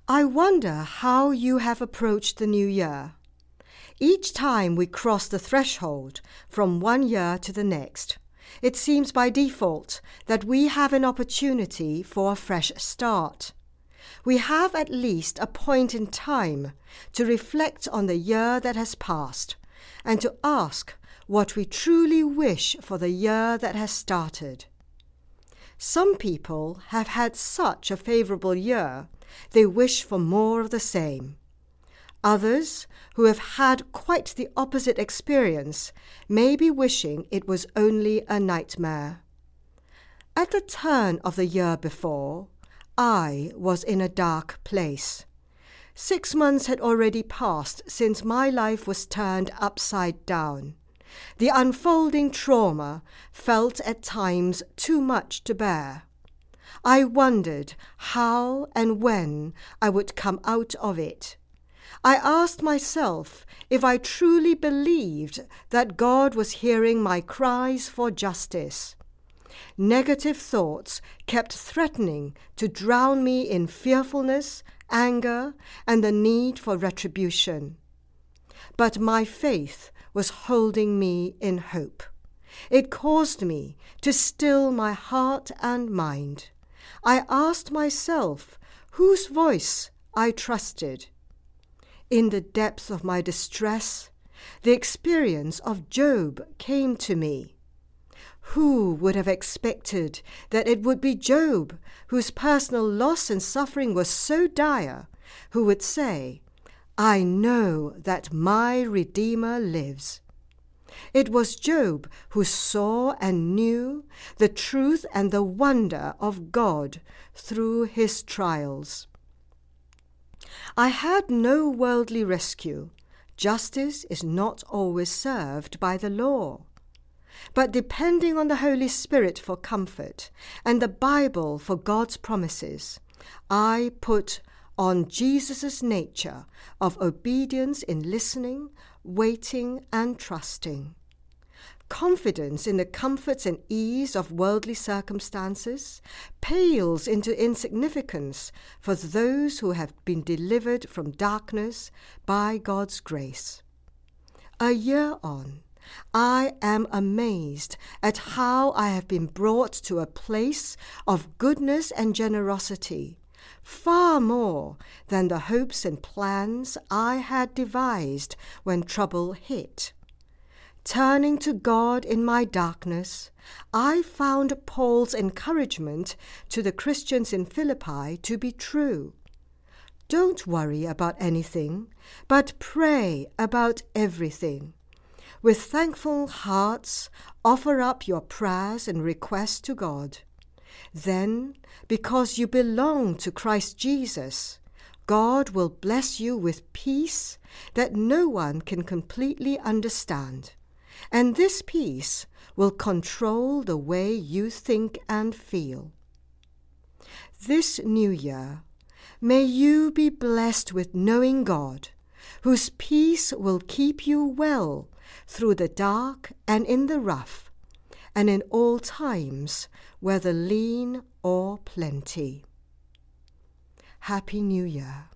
I wonder how you have approached the new year. Each time we cross the threshold from one year to the next, it seems by default that we have an opportunity for a fresh start. We have at least a point in time to reflect on the year that has passed and to ask what we truly wish for the year that has started. Some people have had such a favourable year, they wish for more of the same. Others, who have had quite the opposite experience, may be wishing it was only a nightmare. At the turn of the year before, I was in a dark place. 6 months had already passed since my life was turned upside down. The unfolding trauma felt at times too much to bear. I wondered how and when I would come out of it. I asked myself if I truly believed that God was hearing my cries for justice. Negative thoughts kept threatening to drown me in fearfulness, anger, and the need for retribution. But my faith was holding me in hope. It caused me to still my heart and mind. I asked myself whose voice I trusted. In the depth of my distress, the experience of Job came to me. Who would have expected that it would be Job, whose personal loss and suffering was so dire, who would say, "I know that my Redeemer lives." It was Job who saw and knew the truth and the wonder of God through his trials. I had no worldly rescue. Justice is not always served by the law. But depending on the Holy Spirit for comfort and the Bible for God's promises, I put on Jesus' nature of obedience in listening, waiting, and trusting. Confidence in the comforts and ease of worldly circumstances pales into insignificance for those who have been delivered from darkness by God's grace. A year on, I am amazed at how I have been brought to a place of goodness and generosity, far more than the hopes and plans I had devised when trouble hit. Turning to God in my darkness, I found Paul's encouragement to the Christians in Philippi to be true. Don't worry about anything, but pray about everything. With thankful hearts, offer up your prayers and requests to God. Then, because you belong to Christ Jesus, God will bless you with peace that no one can completely understand. And this peace will control the way you think and feel. This new year, may you be blessed with knowing God, whose peace will keep you well through the dark and in the rough, and in all times, whether lean or plenty. Happy New Year.